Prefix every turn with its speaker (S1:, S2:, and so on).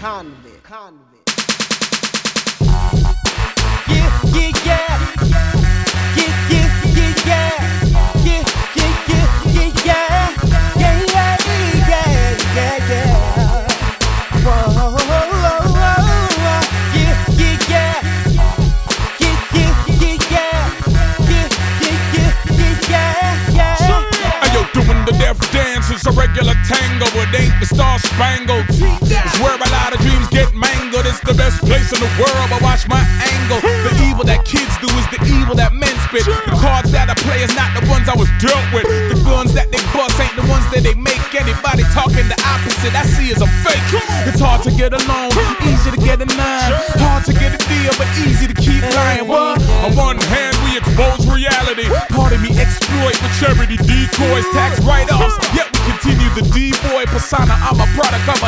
S1: It's a regular tango, it ain't the Star Spangled. It's where a lot of dreams get mangled. It's the best place in the world, but watch my angle. The evil that kids do is the evil that men spit. The cards that I play is not the ones I was dealt with. The guns that they bust ain't the ones that they make. Anybody talking the opposite I see is a fake. It's hard to get along, easy to get a nine. Hard to get a deal, but easy to keep lying. What? On one hand we expose reality, part of me exploit with charity decoys, tax write-offs, yet we continue the D-boy persona. I'm a product of a